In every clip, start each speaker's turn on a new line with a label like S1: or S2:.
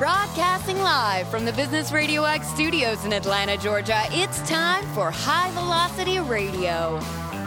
S1: Broadcasting live from the Business Radio X studios in Atlanta, Georgia, it's time for High Velocity Radio.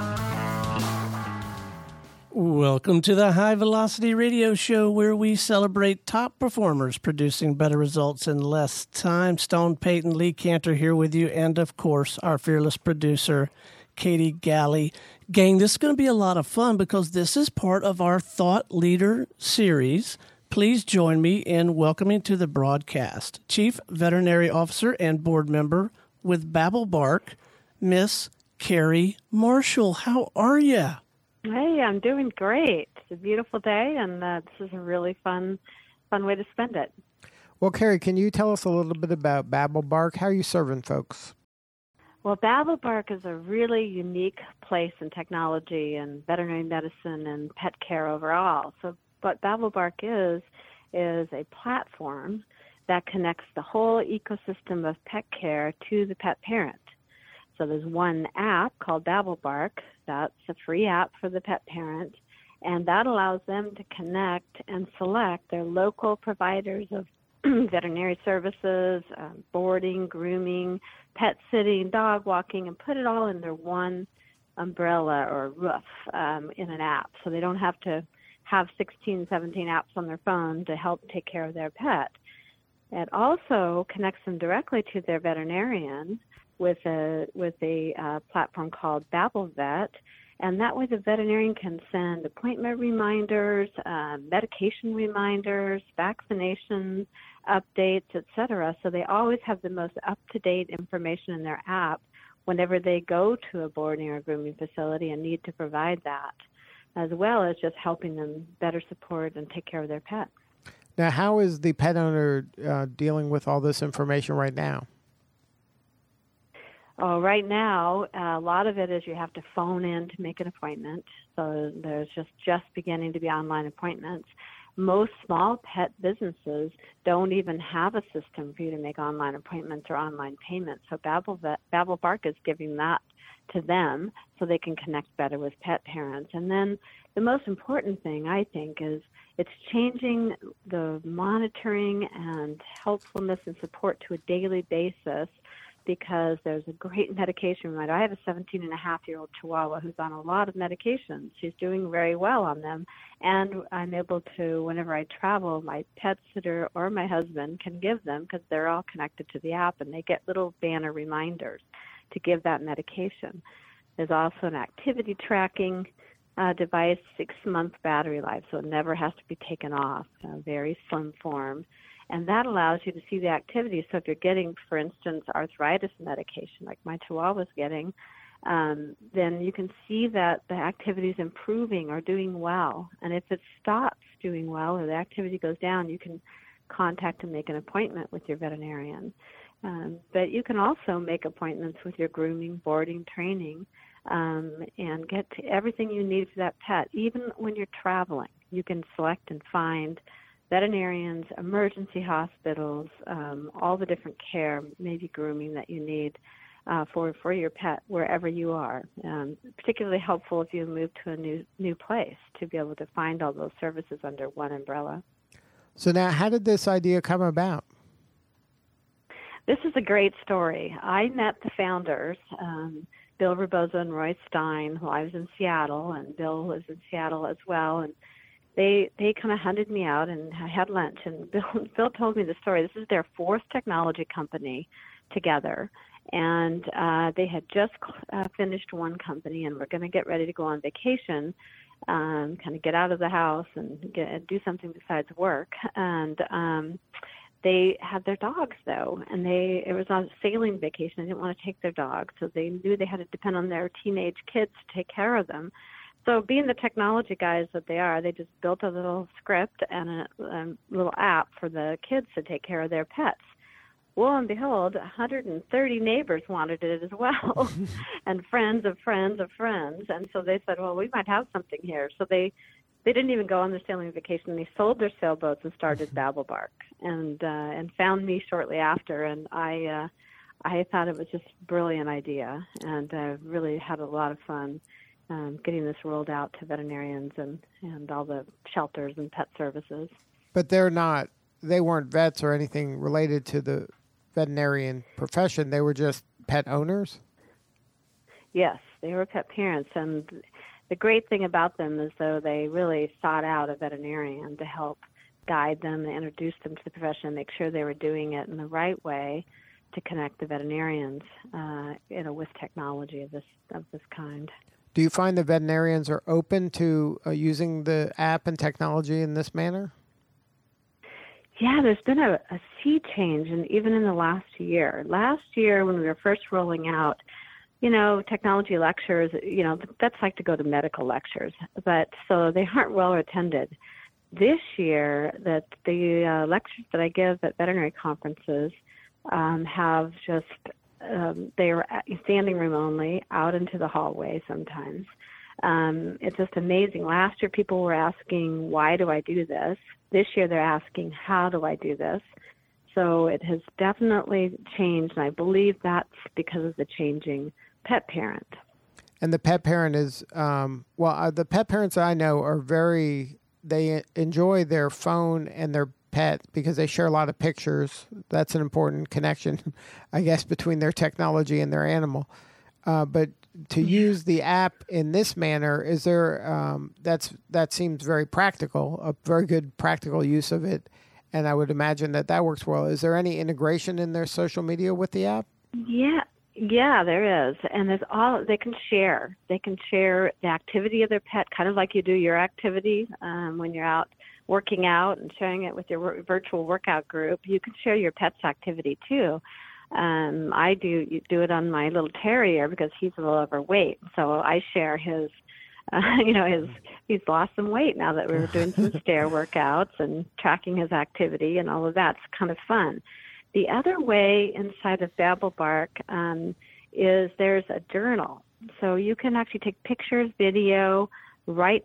S2: Welcome to the High Velocity Radio Show, where we celebrate top performers producing better results in less time. Stone Payton, Lee Cantor here with you, and of course, our fearless producer, Katie Galley. Gang, this is going to be a lot of fun because this is part of our Thought Leader series. Please join me in welcoming to the broadcast Chief Veterinary Officer and Board Member with BabbleBark, Miss Carrie Marshall. How are you?
S3: Hey, I'm doing great. It's a beautiful day, and this is a really fun way to spend it.
S4: Well, Carrie, can you tell us a little bit about BabbleBark? How are you serving folks?
S3: Well, BabbleBark is a really unique place in technology and veterinary medicine and pet care overall. So what BabbleBark is a platform that connects the whole ecosystem of pet care to the pet parent. So there's one app called BabbleBark. That's a free app for the pet parent, and that allows them to connect and select their local providers of veterinary services, boarding, grooming, pet sitting, dog walking, and put it all under one umbrella or roof in an app. So they don't have to have 16, 17 apps on their phone to help take care of their pet. It also connects them directly to their veterinarian with a platform called BabbleVet, and that way the veterinarian can send appointment reminders, medication reminders, vaccination updates, etc. So they always have the most up-to-date information in their app whenever they go to a boarding or grooming facility and need to provide that, as well as just helping them better support and take care of their pets.
S4: Now, how is the pet owner dealing with all this information right now?
S3: Oh, right now, a lot of it is you have to phone in to make an appointment. So there's just beginning to be online appointments. Most small pet businesses don't even have a system for you to make online appointments or online payments. So BabbleBark is giving that to them so they can connect better with pet parents. And then the most important thing, I think, is it's changing the monitoring and helpfulness and support to a daily basis, because there's a great medication reminder. I have a 17-and-a-half-year-old Chihuahua who's on a lot of medications. She's doing very well on them, and I'm able to, whenever I travel, my pet sitter or my husband can give them, because they're all connected to the app, and they get little banner reminders to give that medication. There's also an activity tracking device, 6-month battery life, so it never has to be taken off, a very slim form. And that allows you to see the activity. So if you're getting, for instance, arthritis medication, like my Chihuahua's getting, then you can see that the activity is improving or doing well. And if it stops doing well or the activity goes down, you can contact and make an appointment with your veterinarian. But you can also make appointments with your grooming, boarding, training, and get to everything you need for that pet. Even when you're traveling, you can select and find veterinarians, emergency hospitals, all the different care, maybe grooming that you need for your pet wherever you are. Particularly helpful if you move to a new place to be able to find all those services under one umbrella.
S4: So now, how did this idea come about?
S3: This is a great story. I met the founders, Bill Rebozo and Roy Stein, while I was in Seattle, and Bill was in Seattle as well, and they kind of hunted me out, and I had lunch, and Bill told me the story. This is their fourth technology company together, and they had just finished one company, and were going to get ready to go on vacation, kind of get out of the house and do something besides work. And they had their dogs, though, and it was on a sailing vacation. They didn't want to take their dogs, so they knew they had to depend on their teenage kids to take care of them. So being the technology guys that they are, they just built a little script and a little app for the kids to take care of their pets. Lo and behold, 130 neighbors wanted it as well, and friends of friends of friends. And so they said, well, we might have something here. So they didn't even go on their sailing vacation. They sold their sailboats and started BabbleBark, and found me shortly after. And I thought it was just a brilliant idea, and I really had a lot of fun getting this rolled out to veterinarians and all the shelters and pet services.
S4: But they're not they weren't vets or anything related to the veterinarian profession. They were just pet owners?
S3: Yes, they were pet parents, and the great thing about them is, though, they really sought out a veterinarian to help guide them and introduce them to the profession and make sure they were doing it in the right way to connect the veterinarians, with technology of this kind.
S4: Do you find the veterinarians are open to using the app and technology in this manner?
S3: Yeah, there's been a sea change, and even in the last year. Last year, when we were first rolling out, technology lectures, vets like to go to medical lectures, but so they aren't well attended. This year, that the lectures that I give at veterinary conferences have just, they are standing room only, out into the hallway sometimes. It's just amazing. Last year, people were asking, why do I do this? This year, they're asking, how do I do this? So it has definitely changed, and I believe that's because of the changing pet parent.
S4: And the pet parent is, the pet parents I know are they enjoy their phone and their pet because they share a lot of pictures. That's an important connection, I guess, between their technology and their animal. But to use the app in this manner, is there, that seems very practical, a very good practical use of it. And I would imagine that works well. Is there any integration in their social media with the app?
S3: Yeah, there is. And they can share. They can share the activity of their pet, kind of like you do your activity when you're out working out and sharing it with your virtual workout group. You can share your pet's activity too. I do it on my little terrier because he's a little overweight. So I share his, he's lost some weight now that we're doing some stair workouts and tracking his activity and all of that's kind of fun. The other way inside of BabbleBark is there's a journal. So you can actually take pictures, video, write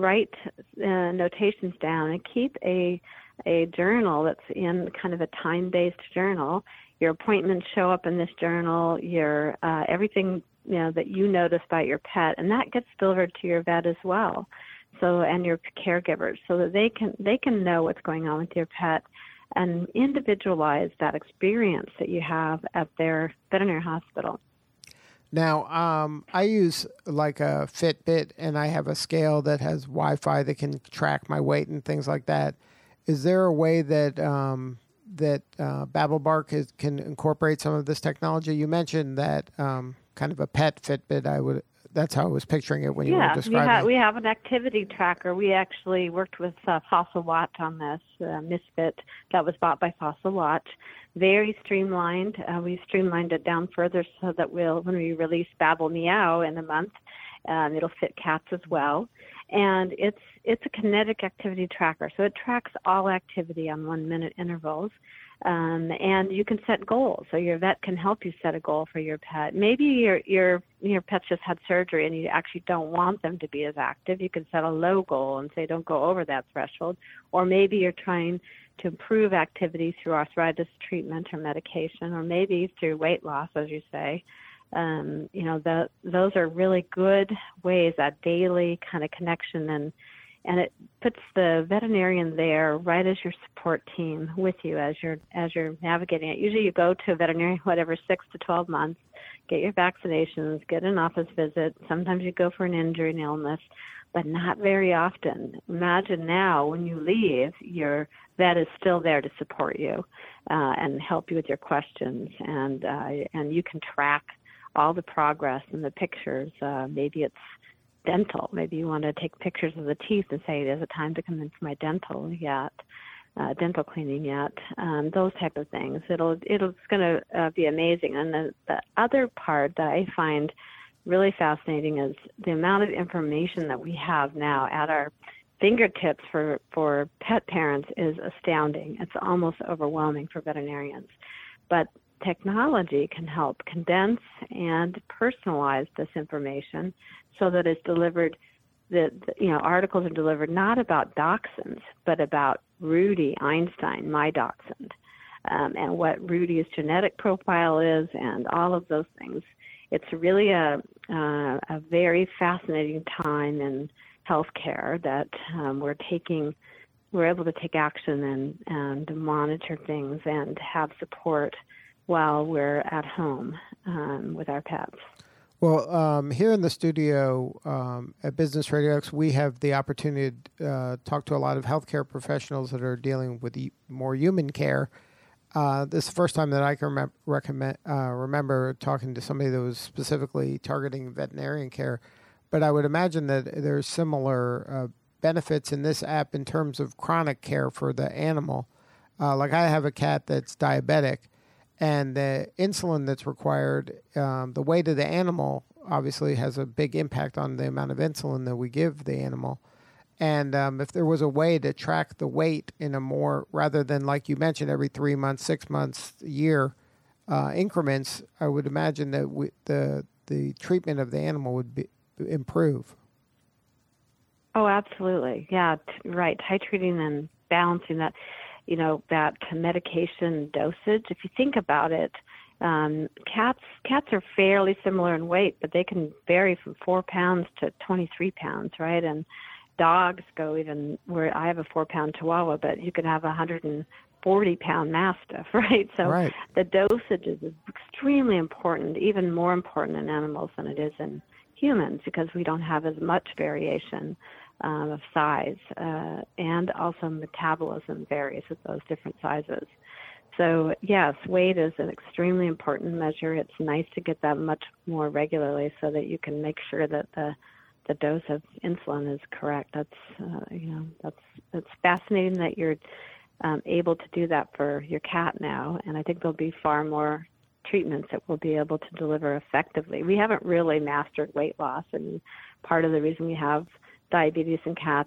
S3: notations down, and keep a journal that's in kind of a time-based journal. Your appointments show up in this journal. Your everything that you notice about your pet, and that gets delivered to your vet as well. So and your caregivers, so that they can know what's going on with your pet and individualize that experience that you have at their veterinary hospital.
S4: Now, I use like a Fitbit, and I have a scale that has Wi-Fi that can track my weight and things like that. Is there a way that BabbleBark can incorporate some of this technology? You mentioned that kind of a pet Fitbit. That's how I was picturing it when you were describing. Yeah,
S3: we have an activity tracker. We actually worked with Fossil Watch on this, Misfit, that was bought by Fossil Watch. Very streamlined. We streamlined it down further so that when we release Babble Meow in a month, it'll fit cats as well. And it's a kinetic activity tracker, so it tracks all activity on 1-minute intervals. And you can set goals, so your vet can help you set a goal for your pet. Maybe your pet's just had surgery and you actually don't want them to be as active. You can set a low goal and say don't go over that threshold. Or maybe you're trying to improve activity through arthritis treatment or medication, or maybe through weight loss, as you say. Those are really good ways, that daily kind of connection, and it puts the veterinarian there right as your support team with you as you're navigating it. Usually you go to a veterinarian, 6 to 12 months, get your vaccinations, get an office visit. Sometimes you go for an injury and illness, but not very often. Imagine now when you leave, your vet is still there to support you and help you with your questions, and you can track all the progress and the pictures. Maybe it's dental. Maybe you want to take pictures of the teeth and say, "Is it time to come in for my dental cleaning yet?" Those type of things. It's going to be amazing. And the other part that I find really fascinating is the amount of information that we have now at our fingertips for pet parents is astounding. It's almost overwhelming for veterinarians. But technology can help condense and personalize this information so that it's delivered, articles are delivered not about dachshunds, but about Rudy Einstein, my dachshund, and what Rudy's genetic profile is and all of those things. It's really a very fascinating time in healthcare that we're taking we're able to take action and monitor things and have support while we're at home with our pets.
S4: Well, here in the studio at Business Radio X, we have the opportunity to talk to a lot of healthcare professionals that are dealing with more human care. This is the first time that I can remember talking to somebody that was specifically targeting veterinarian care. But I would imagine that there's similar benefits in this app in terms of chronic care for the animal. Like I have a cat that's diabetic, and the insulin that's required, the weight of the animal obviously has a big impact on the amount of insulin that we give the animal. And if there was a way to track the weight in a more, rather than like you mentioned, every 3 months, 6 months, year increments, I would imagine that the treatment of the animal would improve.
S3: Oh, absolutely. Yeah, right. Titrating and balancing that, that medication dosage. If you think about it, cats are fairly similar in weight, but they can vary from 4 pounds to 23 pounds, right? And dogs go even where I have a 4-pound Chihuahua, but you could have a 140-pound Mastiff, right? So
S4: right.
S3: The dosage is extremely important, even more important in animals than it is in humans, because we don't have as much variation of size, and also metabolism varies with those different sizes. So yes, weight is an extremely important measure. It's nice to get that much more regularly so that you can make sure that the dose of insulin is correct. That's fascinating that you're able to do that for your cat now, and I think there'll be far more treatments that we'll be able to deliver effectively. We haven't really mastered weight loss, and part of the reason we have diabetes in cats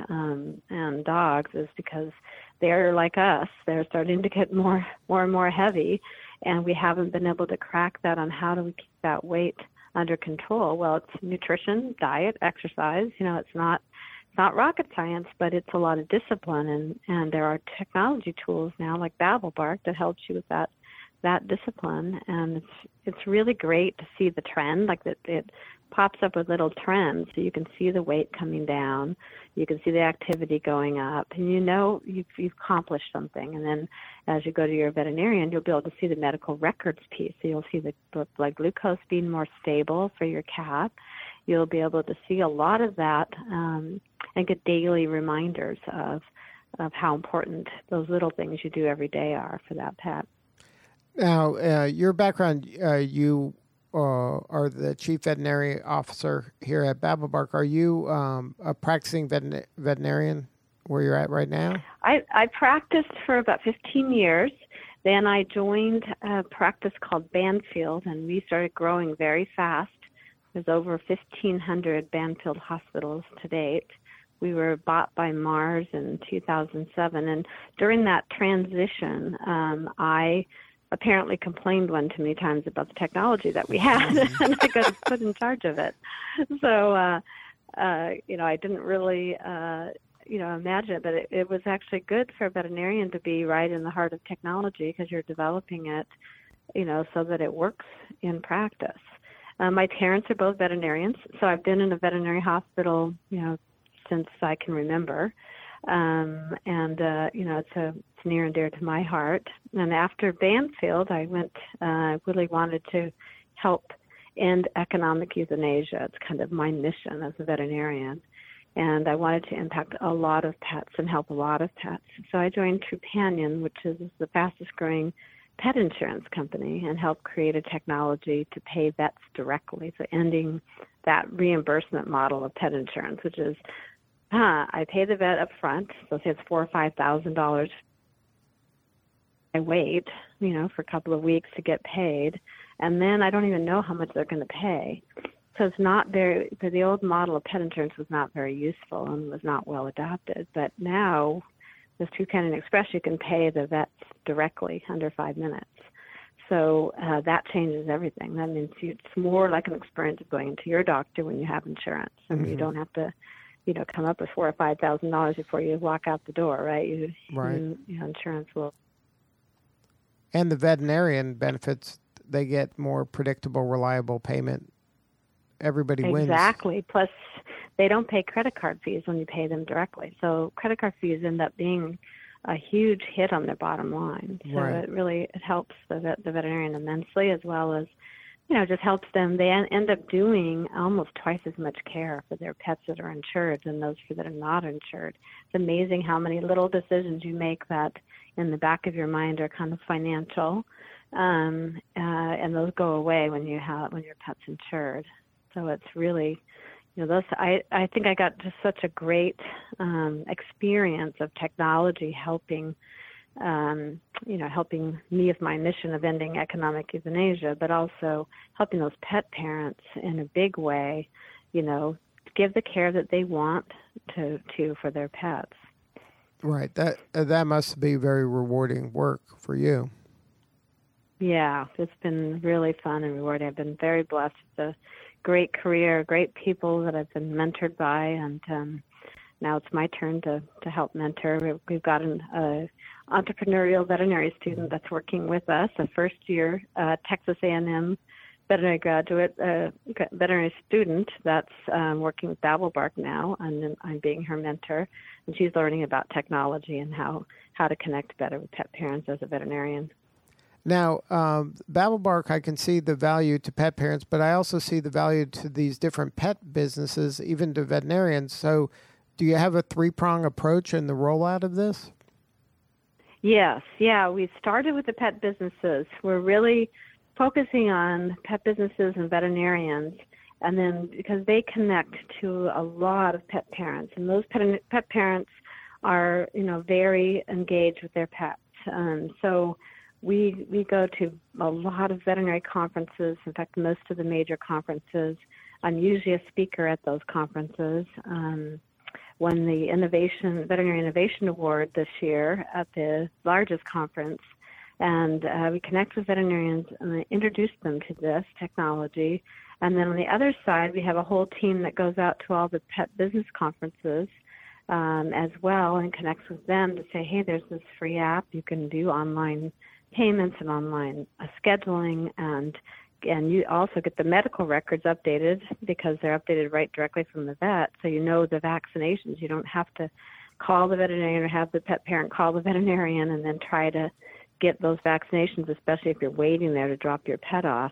S3: and dogs is because they're like us. They're starting to get more and more heavy, and we haven't been able to crack that on how do we keep that weight under control. Well, it's nutrition, diet, exercise. It's not rocket science, but it's a lot of discipline, and there are technology tools now like BabbleBark that helps you with that discipline, and it's really great to see the trend, like that it pops up with little trends, so you can see the weight coming down, you can see the activity going up, and you've accomplished something. And then as you go to your veterinarian, you'll be able to see the medical records piece. So you'll see the blood glucose being more stable for your cat. You'll be able to see a lot of that and get daily reminders of how important those little things you do every day are for that pet.
S4: Now, your background, you are the chief veterinary officer here at BabbleBark. Are you a practicing veterinarian where you're at right now?
S3: I practiced for about 15 years. Then I joined a practice called Banfield, and we started growing very fast. There's over 1,500 Banfield hospitals to date. We were bought by Mars in 2007, and during that transition, I apparently complained one too many times about the technology that we had, and I got put in charge of it. So, I didn't really, imagine it, but it was actually good for a veterinarian to be right in the heart of technology, because you're developing it, so that it works in practice. My parents are both veterinarians, so I've been in a veterinary hospital, since I can remember. It's near and dear to my heart. And after Banfield, I really wanted to help end economic euthanasia. It's kind of my mission as a veterinarian. And I wanted to impact a lot of pets and help a lot of pets. So I joined Trupanion, which is the fastest growing pet insurance company, and helped create a technology to pay vets directly. So ending that reimbursement model of pet insurance, which is I pay the vet up front, so say it's $4,000 or $5,000. I wait, for a couple of weeks to get paid, and then I don't even know how much they're going to pay. So it's not the old model of pet insurance was not very useful and was not well adopted. But now, with Trupanion Express, you can pay the vets directly under 5 minutes. So that changes everything. That means it's more like an experience of going to your doctor when you have insurance, and you don't have to come up with $4,000 or $5,000 before you walk out the door, right? Insurance will.
S4: And the veterinarian benefits, they get more predictable, reliable payment everybody wins.
S3: Exactly. Plus, they don't pay credit card fees when you pay them directly. So credit card fees end up being a huge hit on their bottom line. So
S4: Right.
S3: it helps the veterinarian immensely, as well as, just helps them. They end up doing almost twice as much care for their pets that are insured than those that are not insured. It's amazing how many little decisions you make that in the back of your mind are kind of financial, and those go away when your pet's insured. So it's really, I think I got just such a great experience of technology helping me with my mission of ending economic euthanasia, but also helping those pet parents in a big way, give the care that they want to for their pets.
S4: Right. That must be very rewarding work for you.
S3: Yeah, it's been really fun and rewarding. I've been very blessed with a great career, great people that I've been mentored by, and now it's my turn to help mentor. We've got an entrepreneurial veterinary student that's working with us, a first-year Texas A&M veterinary graduate, veterinary student that's working with BabbleBark now, and I'm being her mentor, and she's learning about technology and how to connect better with pet parents as a veterinarian.
S4: Now, BabbleBark, I can see the value to pet parents, but I also see the value to these different pet businesses, even to veterinarians. So do you have a three-prong approach in the rollout of this?
S3: Yes. Yeah, we started with the pet businesses. We're really focusing on pet businesses and veterinarians, and then because they connect to a lot of pet parents, and those pet parents are, very engaged with their pets. So we go to a lot of veterinary conferences. In fact, most of the major conferences. I'm usually a speaker at those conferences. Won the Veterinary Innovation Award this year at the largest conference. And we connect with veterinarians and introduce them to this technology. And then on the other side, we have a whole team that goes out to all the pet business conferences as well and connects with them to say, hey, there's this free app. You can do online payments and online scheduling, and you also get the medical records updated because they're updated right directly from the vet. So the vaccinations. You don't have to call the veterinarian or have the pet parent call the veterinarian and then try to get those vaccinations, especially if you're waiting there to drop your pet off.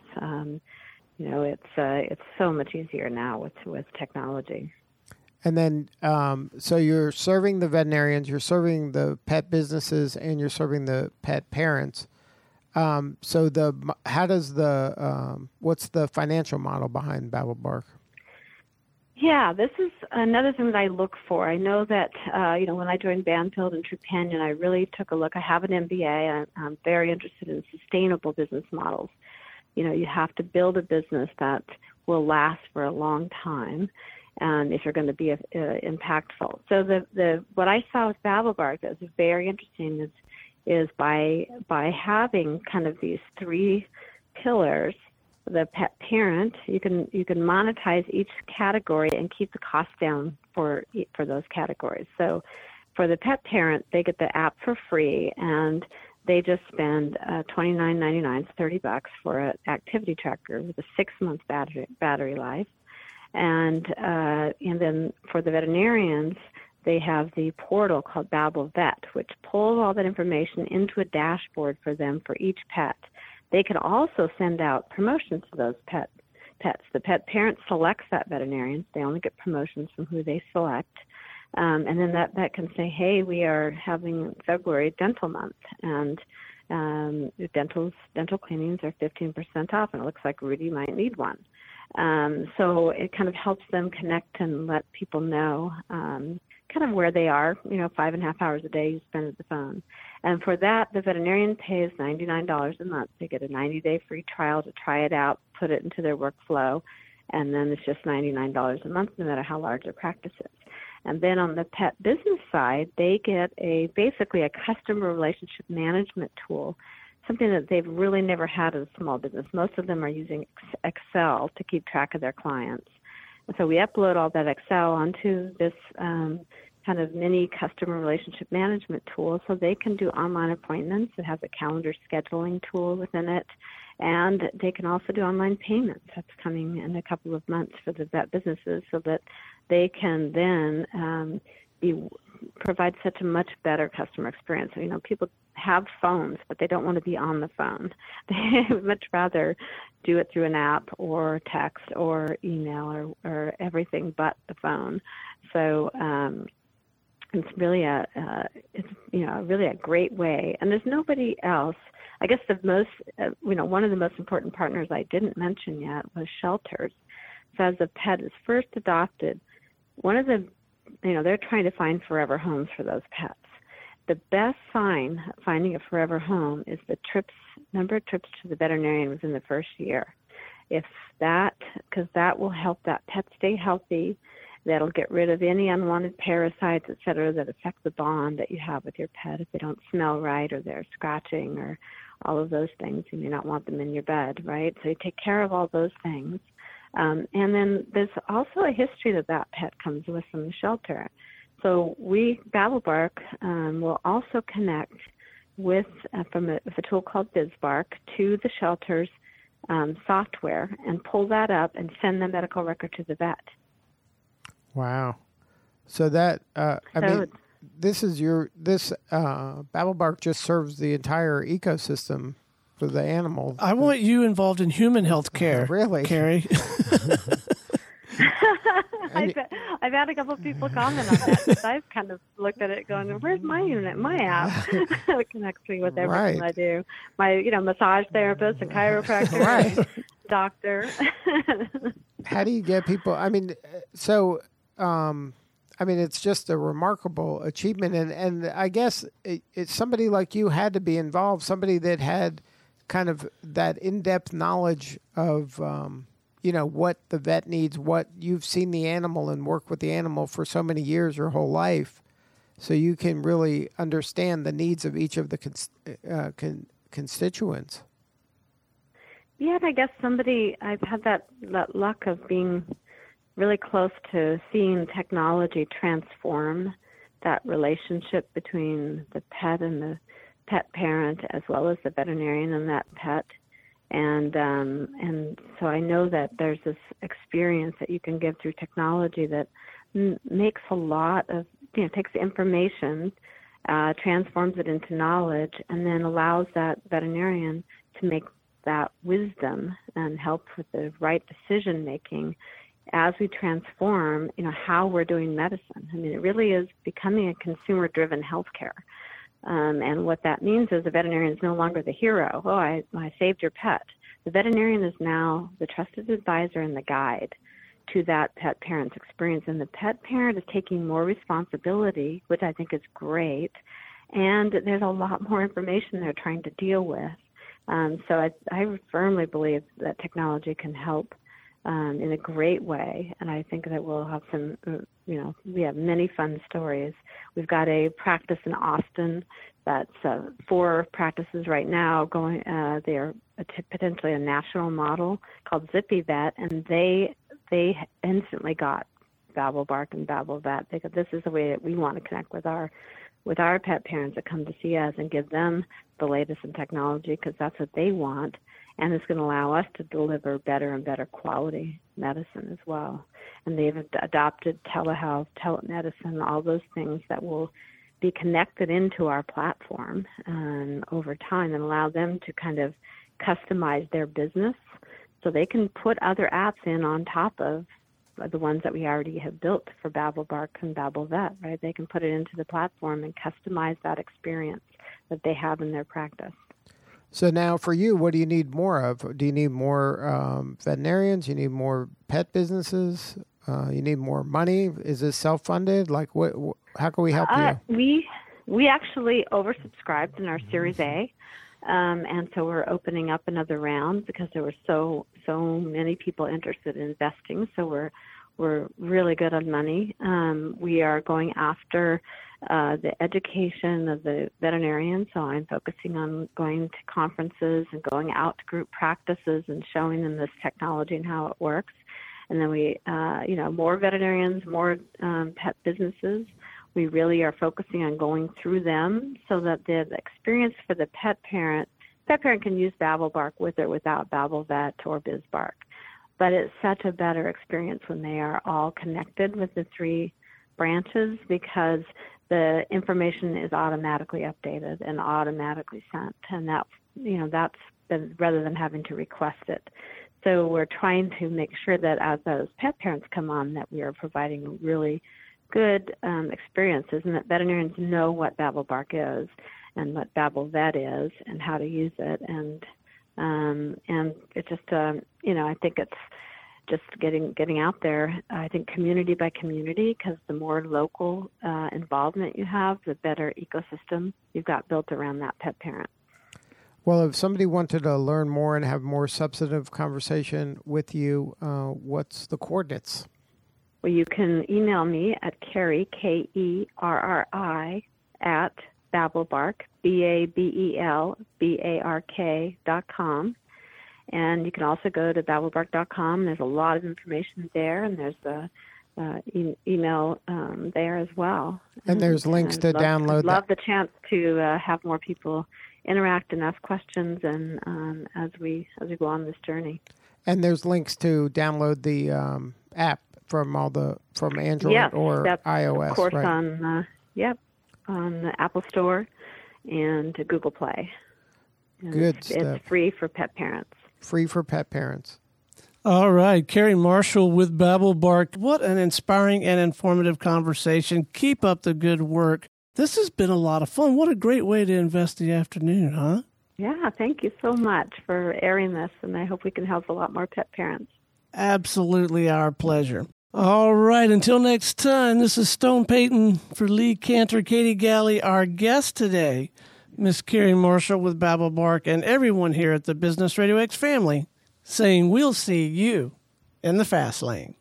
S3: It's so much easier now with technology.
S4: And then, so you're serving the veterinarians, you're serving the pet businesses, and you're serving the pet parents. What's the financial model behind BabbleBark?
S3: Yeah, this is another thing that I look for. I know that, when I joined Banfield and Trupanion, I really took a look. I have an MBA. I'm very interested in sustainable business models. You have to build a business that will last for a long time, and if you're going to be impactful. So what I saw with BabbleBark that was very interesting is by having kind of these three pillars. The pet parent, you can monetize each category and keep the cost down for those categories. So for the pet parent, they get the app for free, and they just spend $29.99, $30 for an activity tracker with a 6-month battery life. And then for the veterinarians, they have the portal called BabbleVet, which pulls all that information into a dashboard for them for each pet. They can also send out promotions to those pets. The pet parent selects that veterinarian. They only get promotions from who they select. And then that can say, hey, we are having February dental month, and dental cleanings are 15% off, and it looks like Rudy might need one. So it kind of helps them connect and let people know kind of where they are, 5.5 hours a day you spend at the phone. And for that, the veterinarian pays $99 a month. They get a 90-day free trial to try it out, put it into their workflow, and then it's just $99 a month, no matter how large their practice is. And then on the pet business side, they get basically a customer relationship management tool, something that they've really never had as a small business. Most of them are using Excel to keep track of their clients. And so we upload all that Excel onto this kind of mini customer relationship management tool so they can do online appointments. It has a calendar scheduling tool within it. And they can also do online payments. That's coming in a couple of months for the vet businesses, so that they can then provide such a much better customer experience. So, people have phones, but they don't want to be on the phone. They would much rather do it through an app or text or email or everything but the phone. So it's really really a great way. And there's nobody else. I guess the most, one of the most important partners I didn't mention yet was shelters. So as a pet is first adopted, one of the, they're trying to find forever homes for those pets. The best sign of finding a forever home is the number of trips to the veterinarian within the first year. Because that will help that pet stay healthy. That'll get rid of any unwanted parasites, et cetera, that affect the bond that you have with your pet. If they don't smell right or they're scratching or all of those things, you may not want them in your bed, right? So you take care of all those things. And then there's also a history that pet comes with from the shelter. So BabbleBark will also connect with a tool called BizBark to the shelter's software and pull that up and send the medical record to the vet.
S4: Wow. So that, BabbleBark just serves the entire ecosystem for the animal.
S2: I want you involved in human health care.
S4: Really?
S2: Carrie?
S3: I've had a couple of people comment on that because I've kind of looked at it going, where's my unit, my app? It connects me with everything I do. My, massage therapist and chiropractor and doctor.
S4: How do you get people? It's just a remarkable achievement. And I guess it's somebody like you had to be involved, somebody that had kind of that in-depth knowledge of, what the vet needs, what you've seen the animal and worked with the animal for so many years, your whole life. So you can really understand the needs of each of the constituents.
S3: Yeah, and I guess I've had that luck of being really close to seeing technology transform that relationship between the pet and the pet parent, as well as the veterinarian and that pet. And so I know that there's this experience that you can give through technology that makes a lot of, takes the information, transforms it into knowledge, and then allows that veterinarian to make that wisdom and help with the right decision making as we transform, how we're doing medicine. It really is becoming a consumer-driven healthcare. And what that means is the veterinarian is no longer the hero. Oh, I saved your pet. The veterinarian is now the trusted advisor and the guide to that pet parent's experience. And the pet parent is taking more responsibility, which I think is great. And there's a lot more information they're trying to deal with. So I firmly believe that technology can help in a great way. And I think that we'll have some, we have many fun stories. We've got a practice in Austin that's 4 practices right now going. They are potentially a national model called Zippy Vet, and they instantly got BabbleBark and BabbleVet because this is the way that we want to connect with our pet parents that come to see us and give them the latest in technology because that's what they want. And it's going to allow us to deliver better and better quality medicine as well. And they've adopted telehealth, telemedicine, all those things that will be connected into our platform over time and allow them to kind of customize their business so they can put other apps in on top of the ones that we already have built for BabbleBark and BabbleVet, right? They can put it into the platform and customize that experience that they have in their practice.
S4: So now for you, what do you need more of? Do you need more veterinarians? You need more pet businesses? You need more money? Is this self-funded? Like, how can we help
S3: you? We actually oversubscribed in our Series A, and so we're opening up another round because there were so many people interested in investing. So we're really good on money. We are going after the education of the veterinarian. So I'm focusing on going to conferences and going out to group practices and showing them this technology and how it works. And then we, more veterinarians, more pet businesses. We really are focusing on going through them so that the experience for the pet parent pet parent can use BabbleBark with or without BabbleVet or BizBark. But it's such a better experience when they are all connected with the 3 branches, because the information is automatically updated and automatically sent, and that's rather than having to request it. So we're trying to make sure that as those pet parents come on, that we are providing really good experiences, and that veterinarians know what BabbleBark is and what BabbleVet is and how to use it, and it's just I think it's just getting out there. I think community by community, because the more local involvement you have, the better ecosystem you've got built around that pet parent.
S4: Well, if somebody wanted to learn more and have more substantive conversation with you, what's the coordinates?
S3: Well, you can email me at Kerri, Kerri, at BabbleBark, BabbleBark.com. And you can also go to BabbleBark.com. There's a lot of information there, and there's the email there as well.
S4: And there's links to download.
S3: Love the chance to have more people interact and ask questions, and as we go on this journey.
S4: And there's links to download the app from Android or iOS,
S3: of course,
S4: right?
S3: on the Apple Store and Google Play. And
S4: Good stuff.
S3: It's free for pet parents.
S4: Free for pet parents.
S2: All right, Kerri Marshall with BabbleBark. What an inspiring and informative conversation. Keep up the good work. This has been a lot of fun. What a great way to invest the afternoon, huh?
S3: Yeah, thank you so much for airing this, and I hope we can help a lot more pet parents.
S2: Absolutely our pleasure. All right, until next time, this is Stone Payton for Lee Kantor, Katie Galley, our guest today, Miss Kerri Marshall with BabbleBark, and everyone here at the Business Radio X family saying we'll see you in the fast lane.